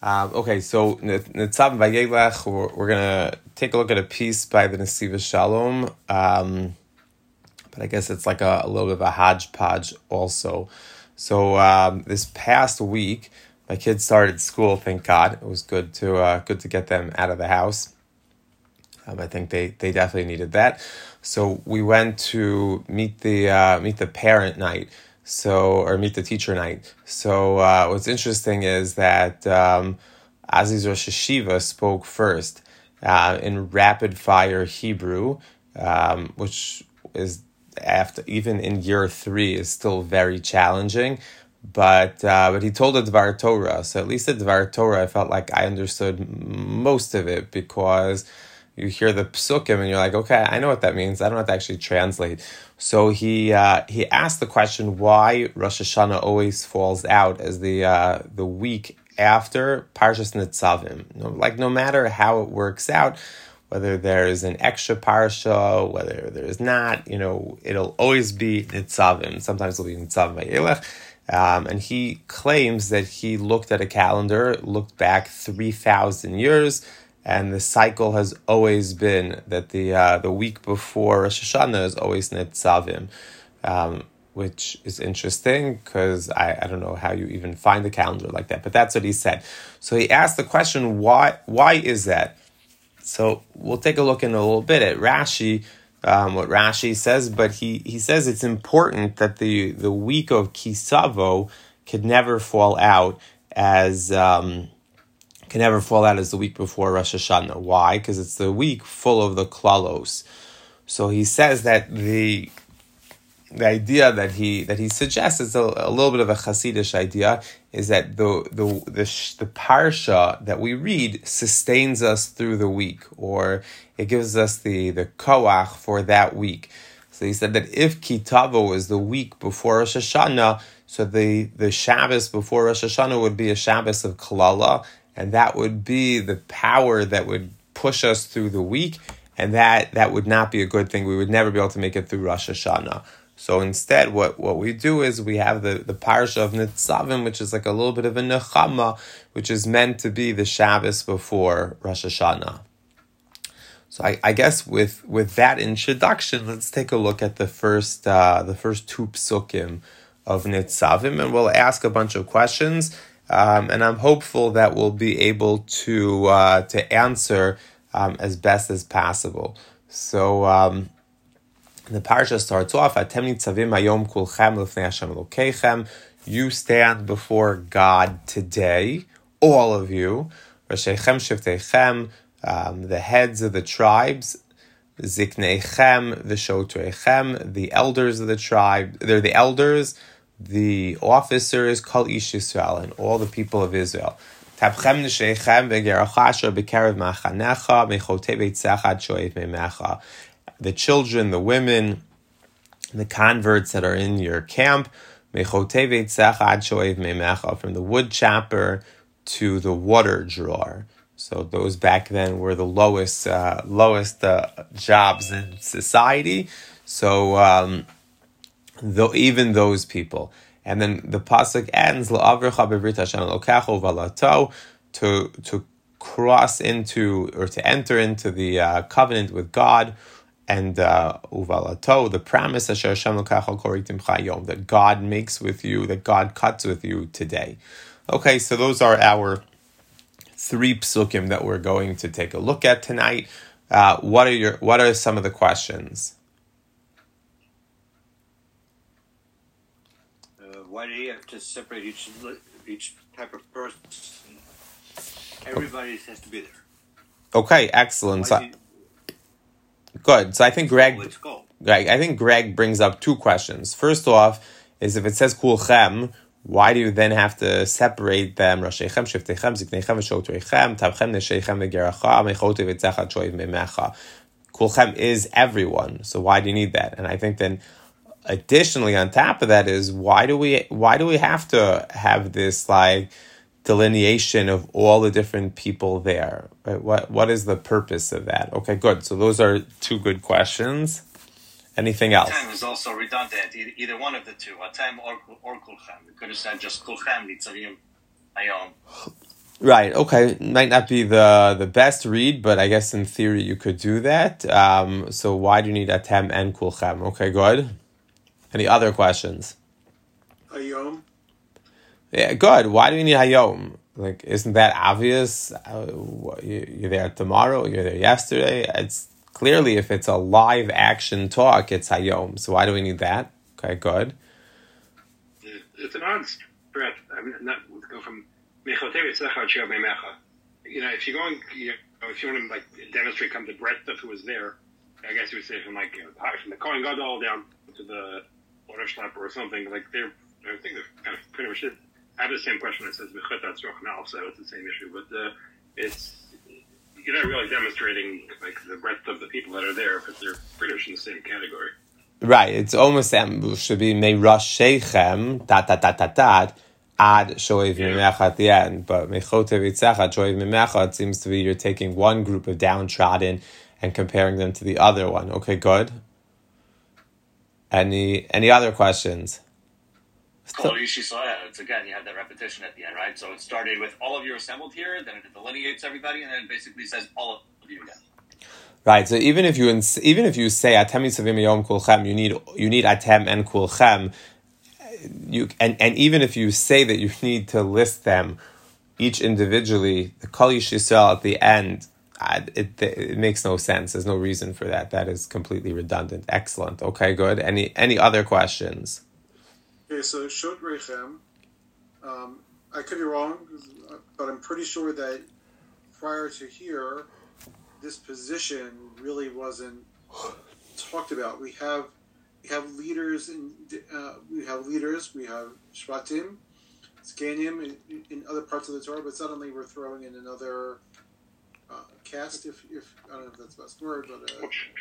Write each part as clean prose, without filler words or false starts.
Okay, so Netzav Vayelech, we're going to take a look at a piece by the Nesiva Shalom, but I guess it's like a little bit of a hodgepodge also. So this past week, my kids started school, thank God. It was good to get them out of the house. I think they definitely needed that. So we went to meet the parent night. Or meet the teacher night. So what's interesting is that Aziz Rosh Hashiva spoke first in rapid fire Hebrew, which is even in year 3 is still very challenging. But he told a Dvar Torah. So at least the Dvar Torah, I felt like I understood most of it because you hear the psukim and you're like, okay, I know what that means. I don't have to actually translate. So he asked the question why Rosh Hashanah always falls out as the week after Parshas Nitzavim. No matter how it works out, whether there's an extra parsha, whether there's not, it'll always be Nitzavim. Sometimes it'll be Nitzavim Vayelech. And he claims that he looked at a calendar, looked back 3,000 years, and the cycle has always been that the week before Rosh Hashanah is always Nitzavim, which is interesting because I don't know how you even find a calendar like that, but that's what he said. So he asked the question, why is that? So we'll take a look in a little bit at Rashi, what Rashi says, but he says it's important that the week of Kisavo could never fall out as the week before Rosh Hashanah. Why? Because it's the week full of the klalos. So he says that the idea that he suggests is a little bit of a Hasidish idea, is that the parsha that we read sustains us through the week, or it gives us the koach for that week. So he said that if Kitavo is the week before Rosh Hashanah, so the Shabbos before Rosh Hashanah would be a Shabbos of Klala, and that would be the power that would push us through the week, and that would not be a good thing. We would never be able to make it through Rosh Hashanah. So instead, what we do is we have the parsha of Nitzavim, which is like a little bit of a nechama, which is meant to be the Shabbos before Rosh Hashanah. So I guess with that introduction, let's take a look at the first 2 psukim of Nitzavim, and we'll ask a bunch of questions. And I'm hopeful that we'll be able to answer as best as possible. So the parsha starts off, Atem nitzavim hayom kulchem lifnei Hashem Elokeichem. You stand before God today, all of you. Rashechem shiftechem, the heads of the tribes. Zikneichem v'shotreichem, the elders of the tribe. They're the elders, the officers, Kol Ish Yisrael, and all the people of Israel. Tabchem nesheichem v'geracha asher b'kerev machanecha mechotei beitzecha ad shoev meimecha. The children, the women, the converts that are in your camp, mechotei beitzecha ad shoev meimecha, from the wood chopper to the water drawer. So those back then were the lowest jobs in society. So even those people. And then the pasuk ends, La'avrecha b'brit Hashem Elokecha uvalato, to cross into, or to enter into the covenant with God, and uvalato, the promise Asher Hashem Elokecha koritim chayom, that God makes with you, that God cuts with you today. Okay, so those are our 3 psukim that we're going to take a look at tonight. What are some of the questions? Why do you have to separate each type of person? Everybody has to be there. Okay, excellent. Good. So I think Greg brings up 2 questions. First off, is if it says kulchem, why do you then have to separate them? Rashechem, shiftechem, zikneichem, v'shotreichem, tabchem, nesheichem, v'geracha, mechotei v'tzecha, shoev meimecha. Kulchem is everyone. So why do you need that? And I think then, additionally, on top of that, is why do we have to have this like delineation of all the different people there? Right? What is the purpose of that? Okay, good. So those are 2 good questions. Anything else? Atem is also redundant. Either one of the 2, Atem or kulchem. We could have said just kulchem nitzavim hayom. Right. Okay. Might not be the best read, but I guess in theory you could do that. So why do you need atem and kulchem? Okay, good. Any other questions? Hayom. Yeah, good. Why do you need hayom? Like, isn't that obvious? You're there tomorrow. You're there yesterday. It's clearly, if it's a live action talk, it's hayom. So why do we need that? Okay, good. It's an odd spread. I mean, not go from mechotev etzecha shel memecha. If you're going, if you want to like demonstrate kind of the breadth of who was there, I guess you would say from like from the Kohen Gadol down to the water schlapper or something. Like I think they're kind of pretty much it. I have the same question that says mechotat now, so it's the same issue. But you're not really demonstrating like the breadth of the people that are there, because they're pretty much in the same category. Right, it's almost should be Meirosh Sheichem ad Shoev Mimecha at the end, but Mechotev Itzecha Shoev Mimecha, it seems to be you're taking one group of downtrodden and comparing them to the other one. Okay, good. Any other questions? It's again, you have that repetition at the end, right? So it started with all of you assembled here, then it delineates everybody, and then it basically says all of you again. Right. So even if you say atem yisavim yom kulchem, you need atem and kulchem. And even if you say that you need to list them each individually, the Kol Yish Yisrael at the end, it makes no sense. There's no reason for that. That is completely redundant. Excellent. Okay, good. Any other questions? Okay, so Shot Rechem, I could be wrong, but I'm pretty sure that prior to here, this position really wasn't talked about. We have leaders we have Shvatim, Skanim in other parts of the Torah, but suddenly we're throwing in another caste. If I don't know if that's the best word, but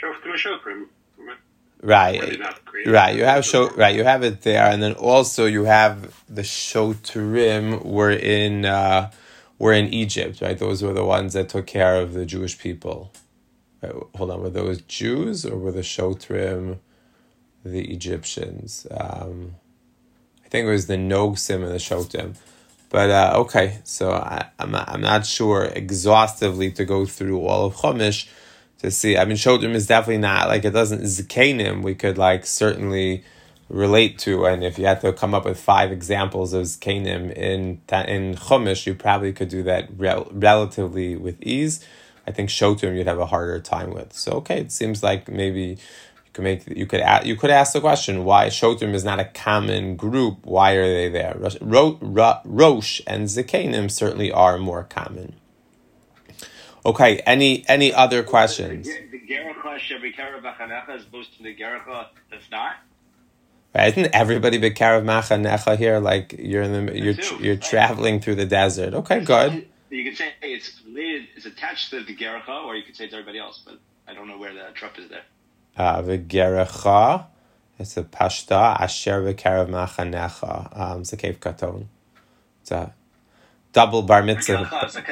right. You have it there, and then also you have the Shoturim were in Egypt, right? Those were the ones that took care of the Jewish people. Right, hold on, were those Jews or were the Shotrim the Egyptians? I think it was the Nogsim and the Shotrim. But okay, so I'm not sure exhaustively to go through all of Chumash to see. I mean, Shotrim is definitely not like it doesn't Zikanim. We could like certainly relate to, and if you had to come up with 5 examples of Zkanim in Chumash, you probably could do that relatively with ease. I think Shotim you'd have a harder time with. So okay, it seems like maybe you could ask the question, why Shotim is not a common group? Why are they there? Rosh and Zkanim certainly are more common. Okay, any other questions? The Gerecha Shebikara Bachanecha is opposed to the Gerecha that's not. Right, isn't everybody B'Karav Machanecha here? Like you're traveling through the desert. Okay, good. You could say it's related, it's attached to the Gerecha, or you could say it's everybody else, but I don't know where the trup is there. The Gerecha, it's a Pashta Asher B'Karav Machanecha. It's a Kev Katon. It's a double bar mitzvah.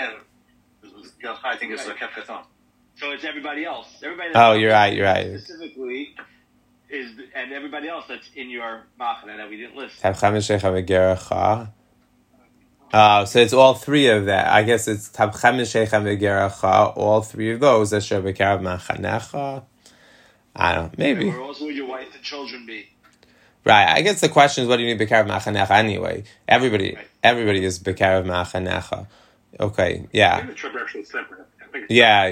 I think it's a Kev Katon. So it's everybody else. You're right. Specifically. And everybody else that's in your machane that we didn't list. So it's all 3 of that. I guess it's Tabchem Shechem V'Gerecha, all 3 of those. Asher B'Karav Machanecha. I don't know, maybe. Where else would your wife and children be? Right. I guess the question is, what do you need B'Karav Machanecha anyway? Everybody is B'Karav Machanecha. Okay, yeah. I think the trip actually is separate. Yeah.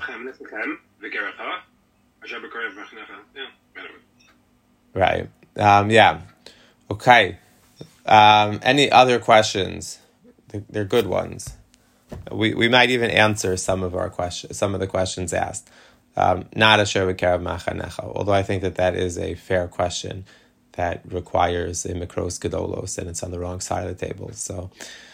Right. Yeah. Okay. Any other questions? They're good ones. We might even answer some of the questions asked. Not Asher B'Karav Machanecha, although I think that is a fair question that requires a Mikros Gedolos, and it's on the wrong side of the table. So,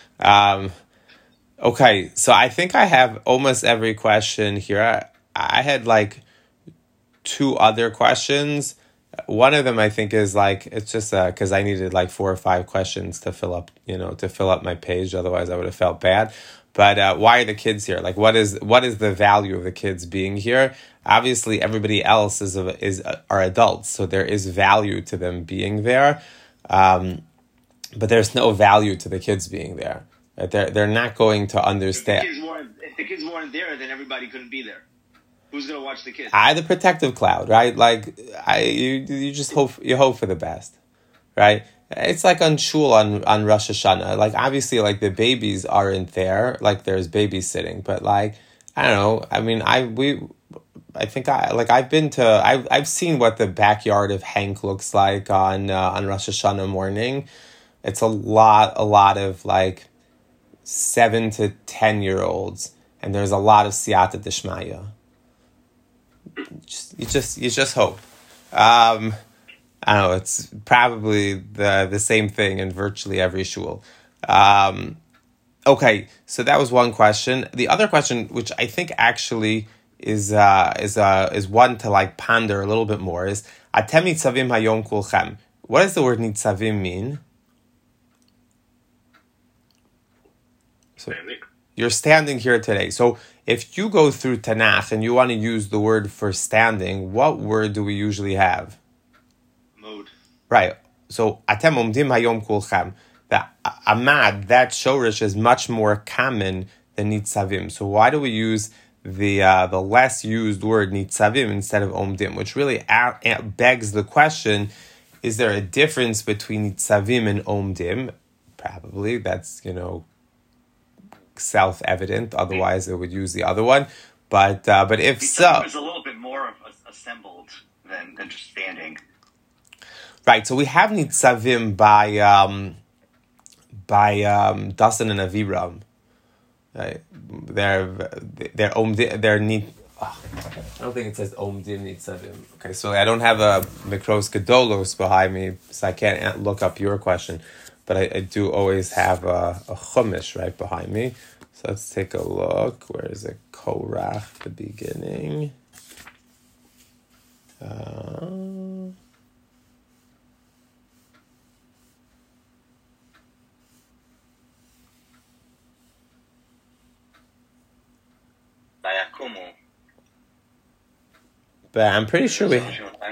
okay. So I think I have almost every question here. I had like 2 other questions. One of them I think is like, it's just because I needed like 4 or 5 questions to fill up my page. Otherwise I would have felt bad. But why are the kids here? Like, what is the value of the kids being here? Obviously, everybody else are adults, so there is value to them being there. But there's no value to the kids being there. Right? They're not going to If understand. the kids weren't there, then everybody couldn't be there. Who's gonna watch the kids? The protective cloud, right? Like you just hope for the best, right? It's like on shul on Rosh Hashanah. Like obviously, like the babies aren't there, like there's babysitting, but like I don't know. I mean, I've seen what the backyard of Hank looks like on Rosh Hashanah morning. It's a lot of like 7 to 10-year-olds, and there's a lot of siyata d'shmaya. You just hope. I don't know. It's probably the same thing in virtually every shul. Okay, so that was one question. The other question, which I think actually is one to like ponder a little bit more, is Atem nitzavim hayom kulchem. What does the word nitzavim mean? So you're standing here today. So if you go through Tanakh and you want to use the word for standing, what word do we usually have? Mode. Right. So atem omdim hayom kulchem. The amad, that shorish, is much more common than nitzavim. So why do we use the less used word nitzavim instead of omdim, which really begs the question: is there a difference between nitzavim and omdim? Probably. That's self-evident. Otherwise, it would use the other one. But if so, it's a little bit more assembled than just standing. Right. So we have nitzavim by Dasan and Aviram. Right. They're neat. I don't think it says omdim nitzavim. Okay, so I don't have a mikros gedolos behind me, so I can't look up your question. But I do always have a chumash right behind me. So let's take a look. Where is it? Korach, the beginning. But I'm pretty sure we...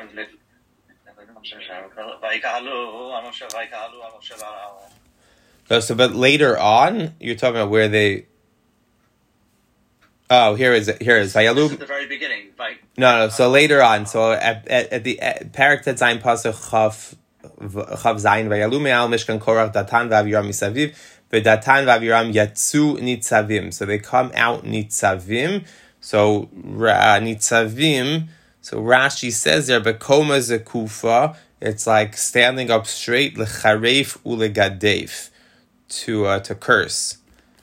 but later on, you're talking about where they... Oh, here is it. This is at the very beginning. No. So later on, so at the Parak Tet Zayin Pasuk Chav Zayin Vayalu Me'al Mishkan Korach Datan V'Aviram Misaviv V'Datan V'Aviram Yatsu Nitzavim. So they come out Nitzavim. So Nitzavim. So Rashi says there, Bekoma Zekufa. It's like standing up straight, Lecharef Ulegadeif, to curse.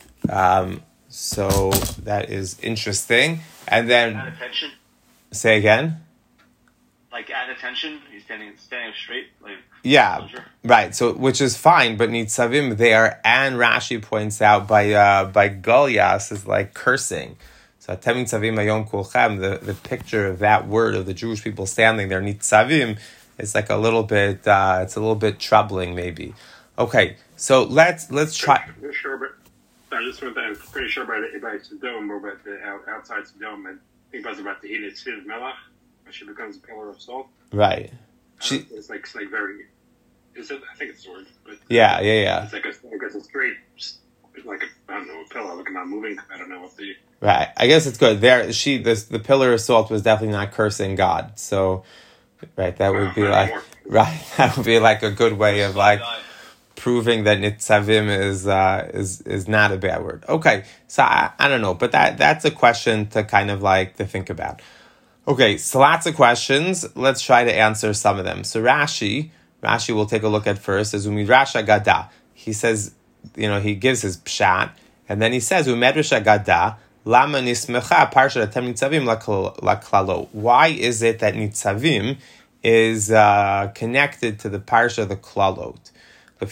So that is interesting. And then At attention. Say again. Like at attention, he's standing up straight. Like yeah, right. So which is fine, but nitzavim there, and Rashi points out by Goliath is like cursing. So atem nitzavim hayom kulchem, the picture of that word of the Jewish people standing there, nitzavim, is like a little bit. It's a little bit troubling, maybe. Okay, so let's try. Sure, but I'm pretty sure by Sodom or about the outside Sodom, I think it was about the Hilet Siv Melach, when she becomes a pillar of salt. Right. It's like very. Is it? I think it's the word. But yeah. It's like a straight, like I don't know, a pillar. Like I'm not moving. I don't know what the. Right. I guess it's good. The pillar of salt was definitely not cursing God. So, right, that would be like that would be like a good way of like proving that nitzavim is not a bad word. Okay, so I don't know, but that's a question to kind of like to think about. Okay, so lots of questions. Let's try to answer some of them. So Rashi we'll take a look at first. As Umidrash Agada, he says, he gives his pshat, and then he says Umidrash Agada lama nismecha parsha atem nitzavim laklalo. Why is it that nitzavim is connected to the parsha of the klalot? That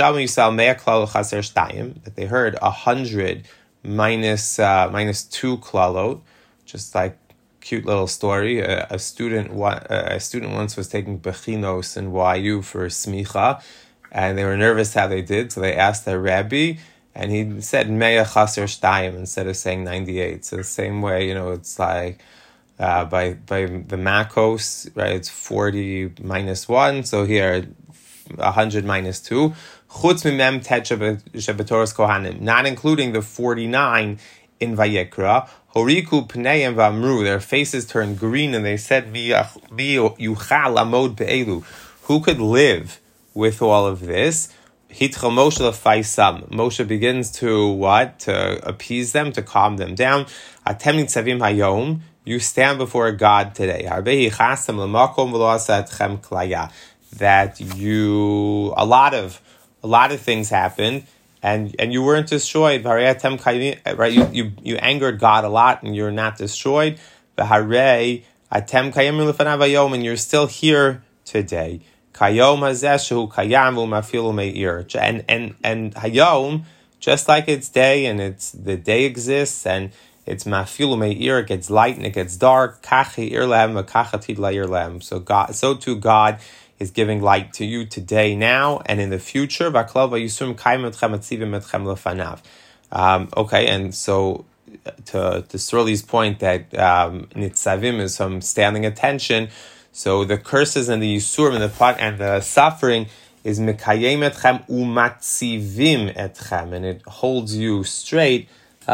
they heard 100 minus 2 klalot, just like cute little story. A student once was taking bechinos in YU for smicha, and they were nervous how they did, so they asked their rabbi, and he said Mea Chaser Shtayim instead of saying 98. So the same way, it's like by the Makos, right? It's 40 minus 1. So here 100 minus 2. Chutz mimem tet shebetoras kohanim, not including the 49 in Vayikra. Horiku pneiim v'amru, their faces turned green, and they said, Mi yuchal amod be'elu, who could live with all of this? Hitcha Moshe lefaisam. Moshe begins to what? To appease them, to calm them down. Atem nitzavim hayom, you stand before God today. Harbehi chasam lemakom v'lo asa etchem klaya. That you, a lot of things happened, and you weren't destroyed. Right? You angered God a lot, and you're not destroyed. V'harei atem kayim lefanav hayom, and you're still here today. Kayom hazeshu kayam u'mafilu me'ir. And hayom, just like it's day, and the day exists, and it's mafilu me'ir, it gets light and it gets dark. Kachi ir lehem v'kachatid la'ir lehem. So too God is giving light to you today, now, and in the future. Okay, and so to Sroli's point that nitzavim is some standing attention. So the curses and the yisurim and the suffering is mekayem etchem umatzivim etchem, and it holds you straight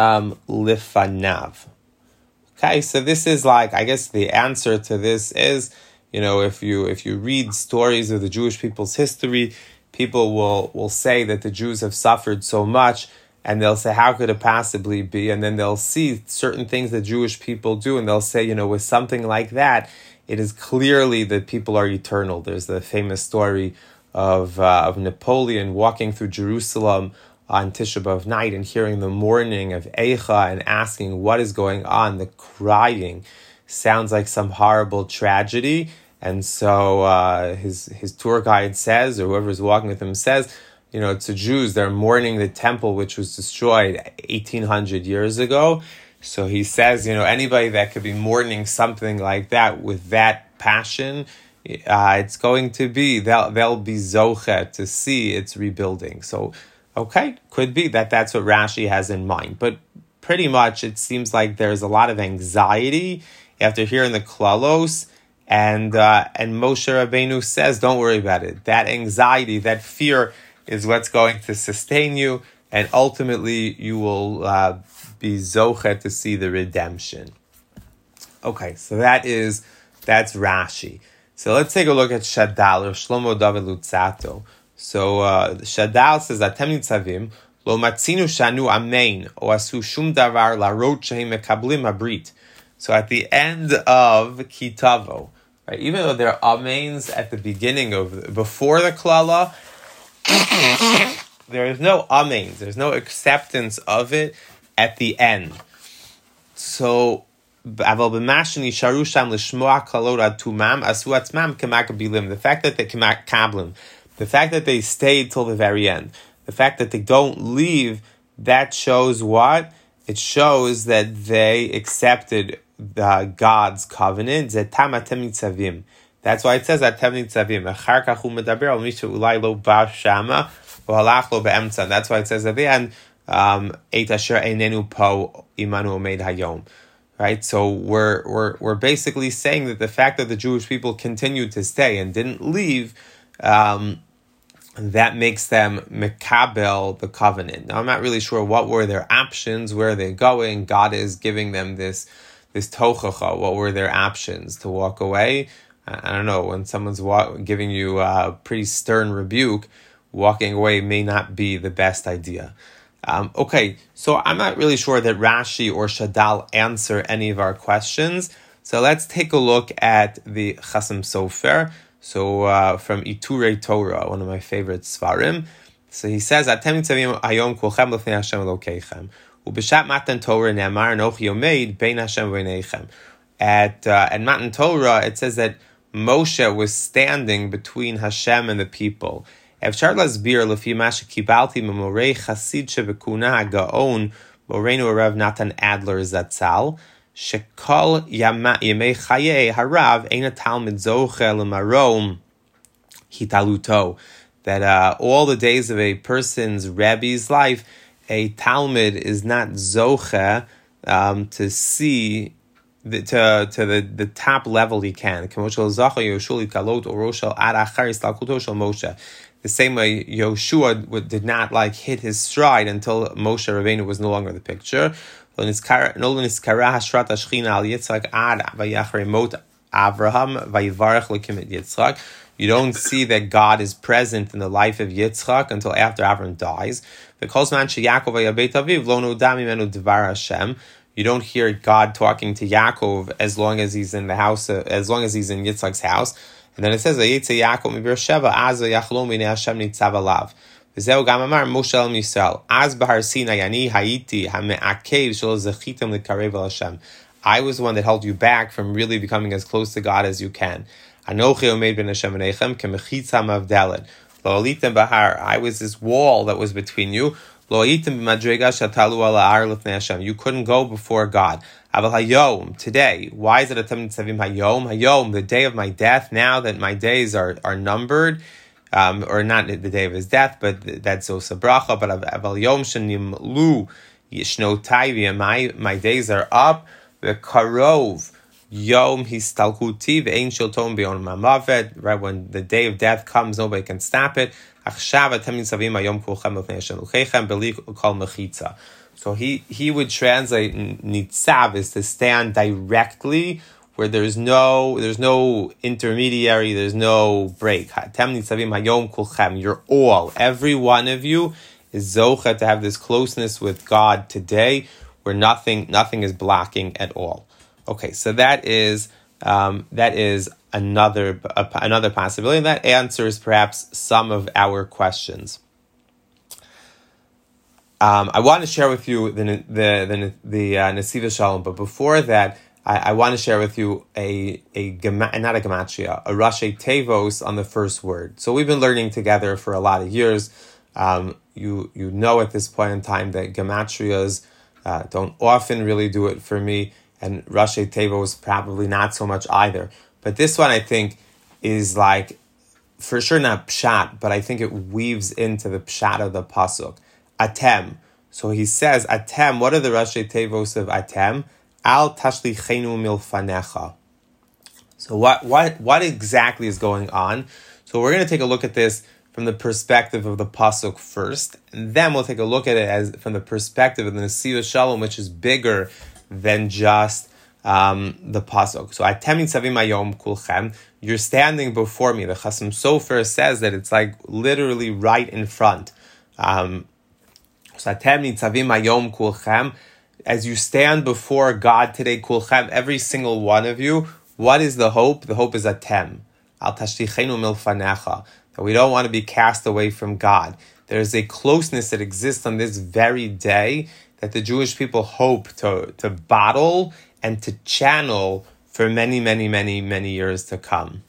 lifanav. Okay, so this is like, I guess the answer to this is, if you read stories of the Jewish people's history, people will say that the Jews have suffered so much, and they'll say, how could it possibly be? And then they'll see certain things that Jewish people do, and they'll say, with something like that, it is clearly that people are eternal. There's the famous story of Napoleon walking through Jerusalem on Tisha B'Av night and hearing the mourning of Eicha and asking what is going on. The crying sounds like some horrible tragedy. And so his tour guide says, or whoever's walking with him says, to Jews, they're mourning the temple which was destroyed 1,800 years ago. So he says, anybody that could be mourning something like that with that passion, it's going to be, they'll be zoche to see its rebuilding. So, okay, could be that's what Rashi has in mind. But pretty much it seems like there's a lot of anxiety after hearing the klalos, and Moshe Rabbeinu says, don't worry about it. That anxiety, that fear is what's going to sustain you, and ultimately you will be zoche to see the redemption. Okay, so that's Rashi. So let's take a look at Shadal, or Shlomo David Lutzato. So Shadal says, Atem nitzavim, lo matzinu shanu amein, o asu shum davar larot shehem mekablim habrit. So at the end of Kitavo, right, even though there are amens at the beginning before the klala, there is no amens, there's no acceptance of it at the end. So, the fact that they stayed till the very end, the fact that they don't leave, that shows what? It shows that they accepted God's covenant. That's why it says atem nitzavim. That's why it says at the end, right? So we're basically saying that the fact that the Jewish people continued to stay and didn't leave, that makes them mekabel the covenant. Now I'm not really sure what were their options, where they're going. God is giving them this tochacha. What were their options? To walk away? I don't know. When someone's giving you a pretty stern rebuke, walking away may not be the best idea. Okay, so I'm not really sure that Rashi or Shadal answer any of our questions. So let's take a look at the Chasam Sofer. So from Iturei Torah, one of my favorite Svarim. So he says, Atem nitzavim hayom kulchem lefnei Hashem Elokeichem. Ubeshat Matan Torah ne'amar Anochi Yomeid bein Hashem v'neichem. At Matan Torah, it says that Moshe was standing between Hashem and the people. Efshar lasbir lefi ma shekibalti memorei chasid shebekuna hagaon moreinu Rav Natan Adler Zatzal shekol yemei chaye harav eina talmid zoche lemarom hitaluto. That all the days of a person's Rebbe's life, a Talmud is not zoche to see the top level he can. The same way Yoshua did not hit his stride until Moshe Rabbeinu was no longer in the picture. You don't see that God is present in the life of Yitzchak until after Avram dies. You don't hear God talking to Yaakov as long as he's in the house, as long as he's in Yitzchak's house. And then it says, Yaakov mi Beersheba, az yachlom b'nei Hashem nitzav alav. V'zeu gam amar Moshe el Yisrael, az bahar Sinai ani hayiti hame'akev shelo zechitem lekarev el Hashem. I was the one that held you back from really becoming as close to God as you can. Anochi omed ben Hashem v'neichem kemechitza mavdeled. Lo alitem bahar, I was this wall that was between you. Lo alitem b'madrega shatalu ala ar lefnei Hashem. You couldn't go before God. Aval hayom, today. Why is it a Tamid Tzavim hayom? Hayom, the day of my death. Now that my days are numbered, or not the day of his death, but that's also bracha. But aval yom shenimlu yishnotai, my days are up. The karov yom histalkuti ve'ein shilton be'on mamavet. Right when the day of death comes, nobody can stop it. Achshav Tamid Tzavim hayom kulchem lefnei Hashem luchem beli kol mechitza. So he would translate nitzav is to stand directly where there's no intermediary, there's no break. Tem nitzavim hayom kulchem. You're all, every one of you is zocha to have this closeness with God today, where nothing is blocking at all. Okay, so that is another possibility, and that answers perhaps some of our questions. I want to share with you the Nesiva Shalom, but before that, I want to share with you not a gematria, a Rashi Tevos on the first word. So we've been learning together for a lot of years. You know at this point in time that gematrias don't often really do it for me, and Rashi Tevos probably not so much either. But this one I think is for sure not pshat, but I think it weaves into the pshat of the pasuk. Atem. So he says, Atem, what are the Rashi Tevos of Atem? Al tashlichenu milfanecha. So what exactly is going on? So we're going to take a look at this from the perspective of the pasuk first, and then we'll take a look at it as from the perspective of the Nesiva Shalom, which is bigger than just the pasuk. So Atem nitzavim hayom kulchem. You're standing before me. The Chasam Sofer says that it's literally right in front. As you stand before God today, kulchem, every single one of you, what is the hope? The hope is atem. Al tashlichenu milfanecha. That we don't want to be cast away from God. There is a closeness that exists on this very day that the Jewish people hope to bottle and to channel for many, many, many, many years to come.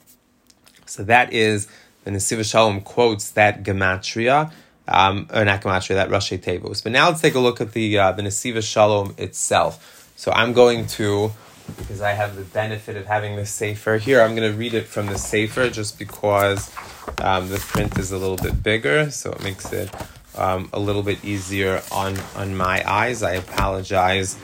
So that is, the Nesiva Shalom quotes that gematria, or not gematria, that Rashi Tevos. But now let's take a look at the Nesiva Shalom itself. So I'm going to, because I have the benefit of having the Sefer here, I'm going to read it from the Sefer just because the print is a little bit bigger, so it makes it a little bit easier on my eyes. I apologize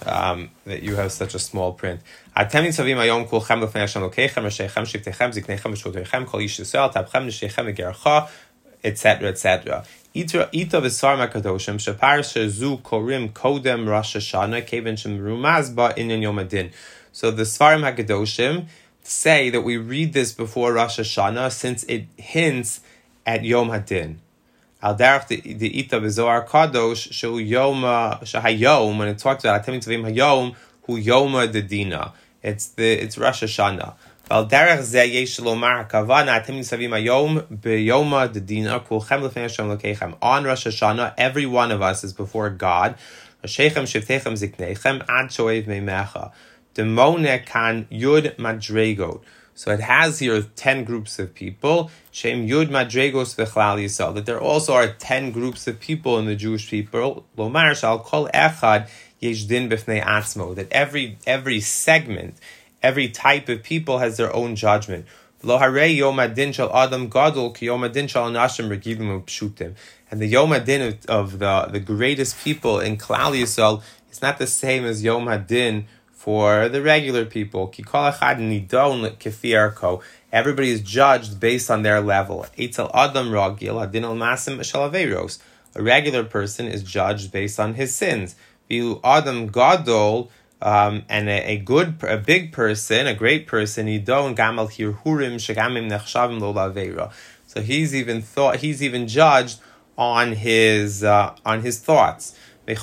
that you have such a small print. Atem nitzavim hayom kulchem lefnei Hashem lokechem, rashechem, shiftechem, ziknechem, v'shotechem, kol ish Yisrael, tapchem, neshechem, v'gercha, etc., etc. Ita v'sar makadoshim, shapar shezu korim kodem Rosh Hashanah, keven shemrumaz ba inyan Yom Hadin. So the Svarim HaKadoshim say that we read this before Rosh Hashanah since it hints at Yom Hadin. Al derech the Ita v'zohar kadosh shehu yoma shehayom, when it talks about Atem nitzavim hayom hu yoma dedina. It's Rosh Hashanah. Al derech zeh yesh lomar hakavana Atem nitzavim hayom beyoma dedina kulchem lefnei Hashem lokechem. On Rosh Hashanah, every one of us is before God. Rashechem, shiftechem, ziknechem ad shoev meimecha. Demone kan yud madregot. So it has here 10 groups of people. Shem Yud Madregos V'Chlal Yisrael. That there also are 10 groups of people in the Jewish people. Lomar Shal Kol Echad Yesh Din B'Fnei Atzmo. That every segment, every type of people has their own judgment. Lo Harei Yom Adin Shal Adam Gadol Ki Yom Adin Shal Nashim Regivim Upshutim. And the Yom Adin of the greatest people in Klal Yisrael is not the same as Yom Adin for the regular people. Ki kol echad nidon kefi erko. Everybody is judged based on their level. Eitzel adam ragil hadin al masim shel averos. A regular person is judged based on his sins. Vilu adam gadol, and a big person, a great person, nidon gamal hirhurim shegamim nechshavim lo laveira. So he's even judged on his thoughts.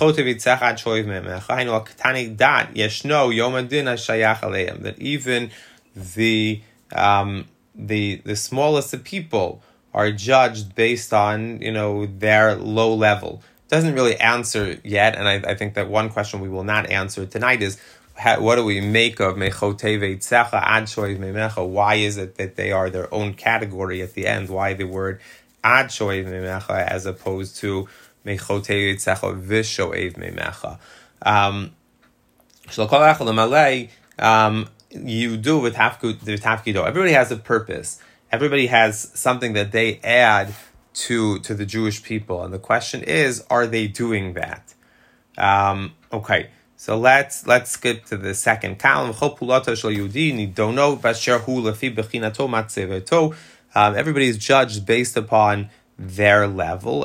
That even the smallest of people are judged based on their low level. Doesn't really answer yet, and I think that one question we will not answer tonight is what do we make of Mechote Veitzecha Ad Shoev Memecha? Why is it that they are their own category at the end? Why the word Ad Shoev Memecha as opposed to Mechote Veitzecha Vishoev Memecha? You do with Tafkido. Everybody has a purpose. Everybody has something that they add to the Jewish people, and the question is, are they doing that? Okay, so let's skip to the second column. Everybody is judged based upon their level.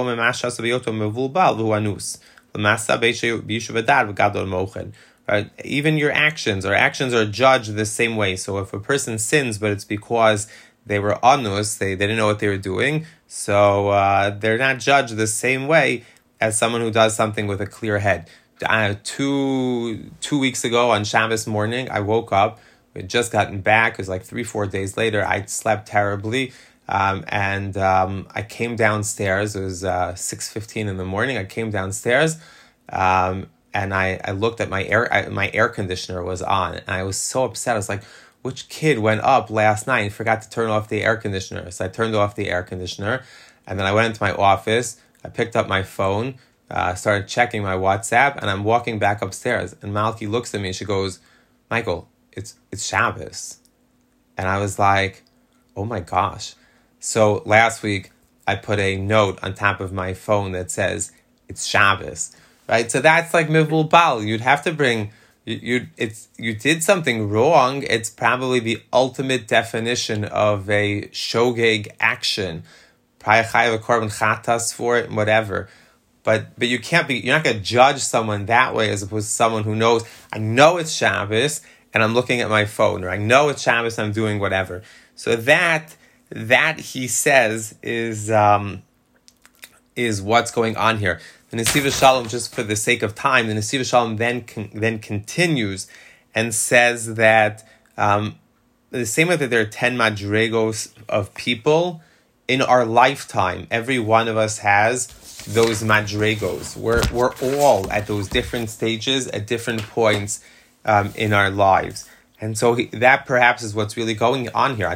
Right? Even your actions are judged the same way. So if a person sins, but it's because they were anus, they didn't know what they were doing, so they're not judged the same way as someone who does something with a clear head. 2 weeks ago on Shabbos morning, I woke up, we had just gotten back, it was like 3-4 days later, I slept terribly, and I came downstairs, it was 6:15 in the morning, I came downstairs, and I looked at my air conditioner was on, and I was so upset. I was like, which kid went up last night and forgot to turn off the air conditioner? So I turned off the air conditioner, and then I went into my office, I picked up my phone, started checking my WhatsApp, and I'm walking back upstairs, and Malki looks at me and she goes, Michael, it's Shabbos. And I was like, oh my gosh. So last week, I put a note on top of my phone that says, it's Shabbos. Right, so that's like mivul bal. You'd have to bring you did something wrong. It's probably the ultimate definition of a shogeg action. Probably chayav a korban chatas for it, whatever. But you're not going to judge someone that way as opposed to someone who knows. I know it's Shabbos and I'm looking at my phone, or I know it's Shabbos and I'm doing whatever. So that he says is what's going on here. The Nesiva Shalom, just for the sake of time, the Nesiva Shalom then continues and says that the same way that there are 10 madregos of people in our lifetime, every one of us has those madregos. We're all at those different stages at different points in our lives. And so that perhaps is what's really going on here.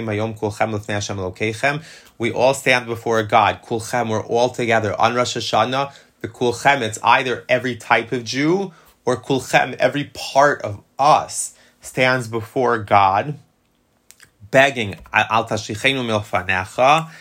We all stand before God. Kulchem, we're all together on Rosh Hashanah. The Kulchem, it's either every type of Jew, or Kulchem, every part of us stands before God, begging, Al tashlichenu milfanecha.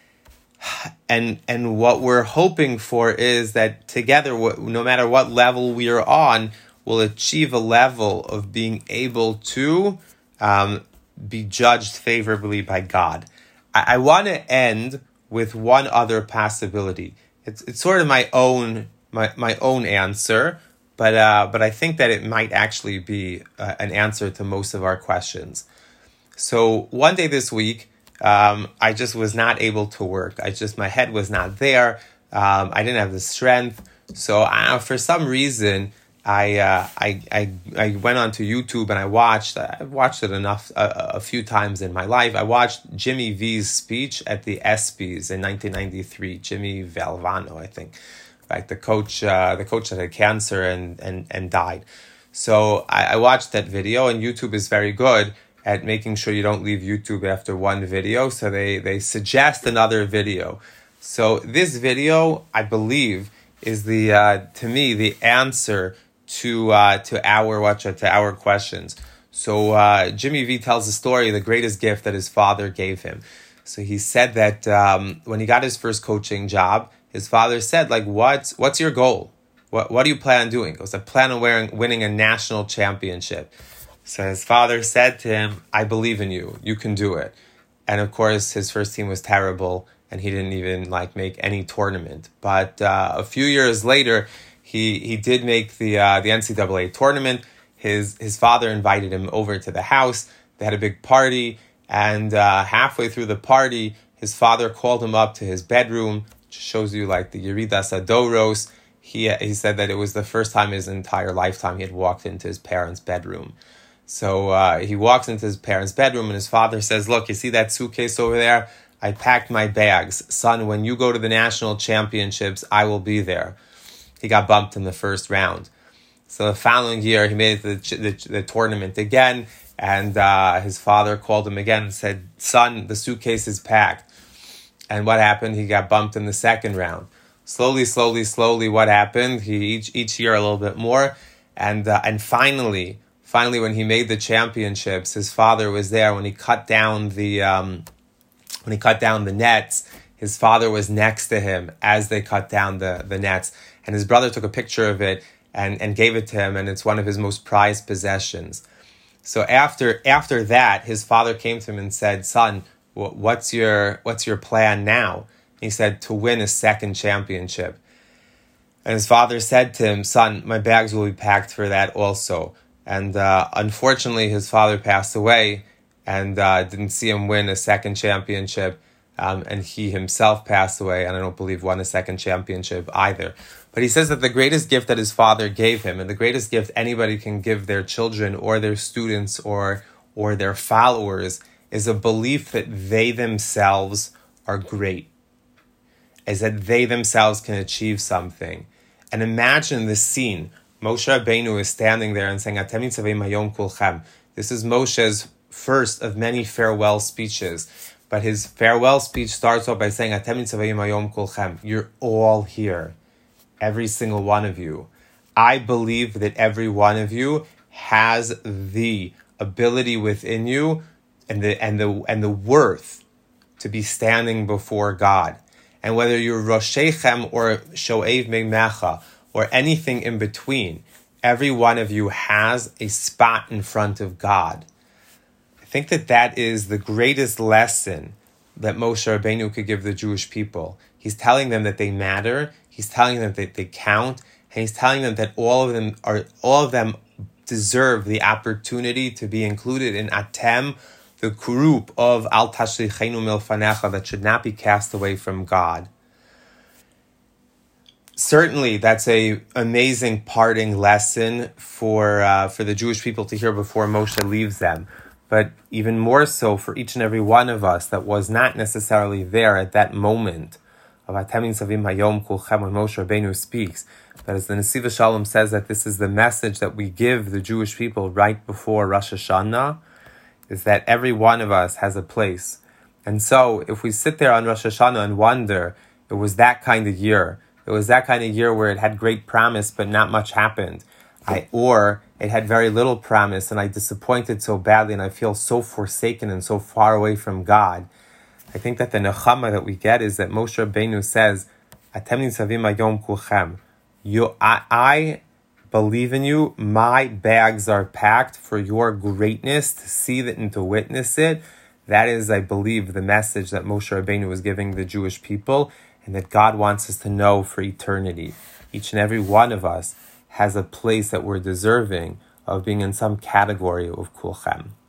And what we're hoping for is that together, no matter what level we are on, we'll achieve a level of being able to be judged favorably by God. I want to end with one other possibility. It's sort of my own answer, but I think that it might actually be an answer to most of our questions. So one day this week, I just was not able to work. My head was not there. I didn't have the strength. So for some reason, I went onto YouTube and I've watched it a few times in my life. I watched Jimmy V's speech at the ESPYs in 1993. Jimmy Valvano, I think, right? The coach that had cancer and died. So I watched that video, and YouTube is very good at making sure you don't leave YouTube after one video. So they suggest another video. So this video, I believe, is to me the answer to our questions. So Jimmy V tells the story of the greatest gift that his father gave him. So he said that when he got his first coaching job, his father said, like, what's your goal? what do you plan on doing? He goes, I plan on winning a national championship. So his father said to him, I believe in you. You can do it. And of course, his first team was terrible, and he didn't even make any tournament. But a few years later, he did make the NCAA tournament. His father invited him over to the house. They had a big party, and halfway through the party, his father called him up to his bedroom, which shows you the Yeridas Adoros. He said that it was the first time in his entire lifetime he had walked into his parents' bedroom. So he walks into his parents' bedroom, and his father says, look, you see that suitcase over there? I packed my bags. Son, when you go to the national championships, I will be there. He got bumped in the first round. So the following year, he made it to the tournament again, and his father called him again and said, son, the suitcase is packed. And what happened? He got bumped in the second round. Slowly, what happened? Each year a little bit more, and finally, when he made the championships, his father was there when he cut down the nets. His father was next to him as they cut down the nets, and his brother took a picture of it and gave it to him, and it's one of his most prized possessions. So after that, his father came to him and said, son, what's your plan now? He said, to win a second championship. And his father said to him, son, my bags will be packed for that also. And unfortunately, his father passed away and didn't see him win a second championship. And he himself passed away, and I don't believe won a second championship either. But he says that the greatest gift that his father gave him, and the greatest gift anybody can give their children or their students or their followers, is a belief that they themselves are great, is that they themselves can achieve something. And imagine the scene. Moshe Rabbeinu is standing there and saying, Atem nitzavim hayom kulchem. This is Moshe's first of many farewell speeches. But his farewell speech starts off by saying, Atem nitzavim hayom kulchem. You're all here. Every single one of you. I believe that every one of you has the ability within you and the worth to be standing before God. And whether you're Roshechem or Shoev Meimecha or anything in between, every one of you has a spot in front of God. I think that is the greatest lesson that Moshe Rabbeinu could give the Jewish people. He's telling them that they matter. He's telling them that they count. And he's telling them that all of them deserve the opportunity to be included in Atem, the group of Al Tashlichenu Milfanecha that should not be cast away from God. Certainly, that's an amazing parting lesson for the Jewish people to hear before Moshe leaves them. But even more so for each and every one of us that was not necessarily there at that moment of Atem nitzavim hayom kulchem when Moshe Rabbeinu speaks. But as the Nesiv Shalom says, that this is the message that we give the Jewish people right before Rosh Hashanah, is that every one of us has a place. And so, if we sit there on Rosh Hashanah and wonder, it was that kind of year. It was that kind of year where it had great promise, but not much happened. Or it had very little promise, and I disappointed so badly, and I feel so forsaken and so far away from God. I think that the nechama that we get is that Moshe Rabbeinu says, Atem nitzavim hayom kulchem. I believe in you. My bags are packed for your greatness, to see that and to witness it. That is, I believe, the message that Moshe Rabbeinu was giving the Jewish people, and that God wants us to know for eternity. Each and every one of us has a place that we're deserving of being in some category of kulchem.